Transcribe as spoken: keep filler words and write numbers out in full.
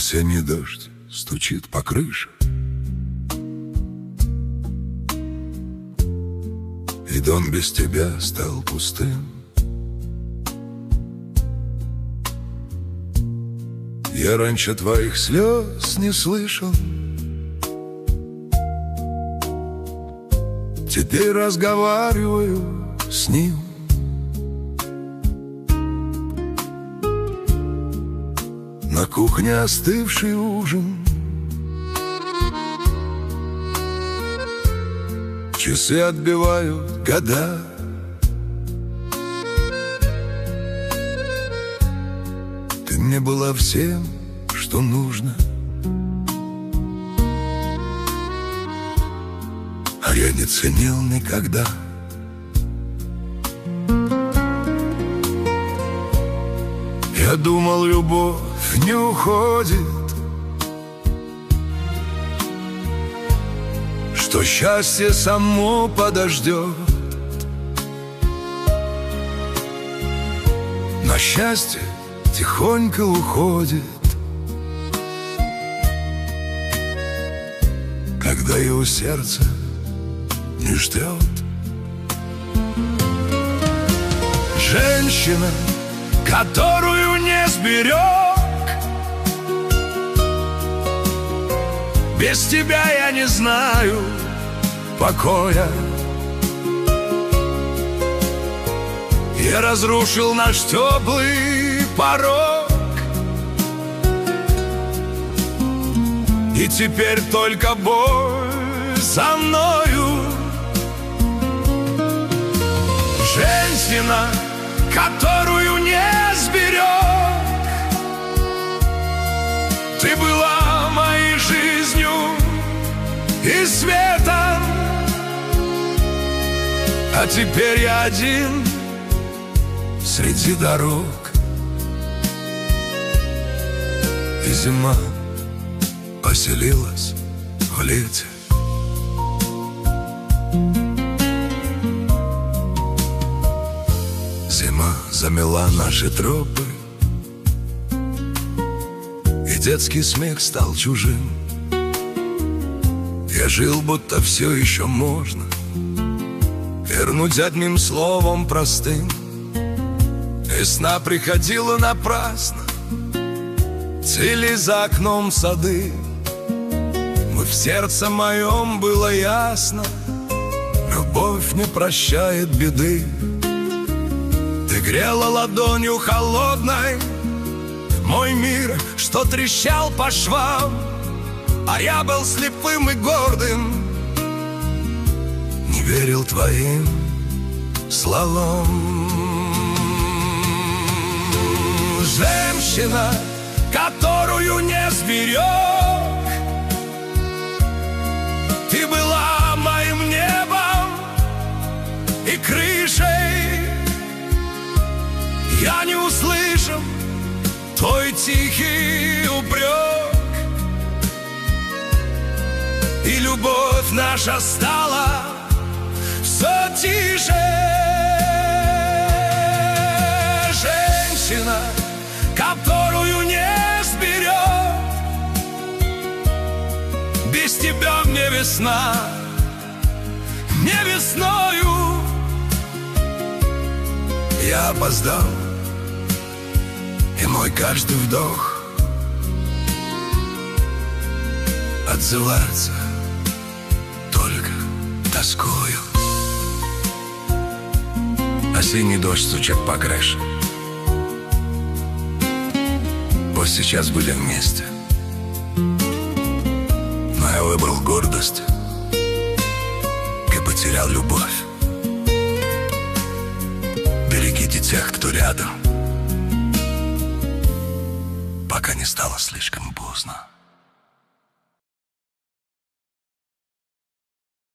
Осенний дождь стучит по крыше, и дом без тебя стал пустым. Я раньше твоих слез не слышал, теперь разговариваю с ним. На кухне остывший ужин, часы отбивают года. Ты мне была всем, что нужно, а я не ценил никогда. Я думал, любовь не уходит, что счастье само подождет. Но счастье тихонько уходит, когда его сердце не ждет. Женщина, которую не сберег, без тебя я не знаю покоя. Я разрушил наш теплый порог, и теперь только боль со мною. Женщина, которую не сберег, ты была моей жизнью и светом, а теперь я один среди дорог. И зима поселилась в лете. Зима замела наши тропы, и детский смех стал чужим. Я жил, будто все еще можно вернуть одним словом простым. Весна приходила напрасно, цвели за окном сады. Мы в сердце моем было ясно, любовь не прощает беды. Ты грела ладонью холодной мой мир, что трещал по швам, а я был слепым и гордым, не верил твоим словам. Женщина, которую не сберег, ты была моим небом и крышей. Я не услышал твой тихий упрек, и любовь наша стала все тише. Женщина, которую не сберег, без тебя мне весна, не весною. Я опоздал, и мой каждый вдох отзывается только тоскою. Осенний дождь стучит по крыше. Пусть сейчас были вместе, но я выбрал гордость и потерял любовь. Берегите тех, кто рядом, пока не стало слишком поздно.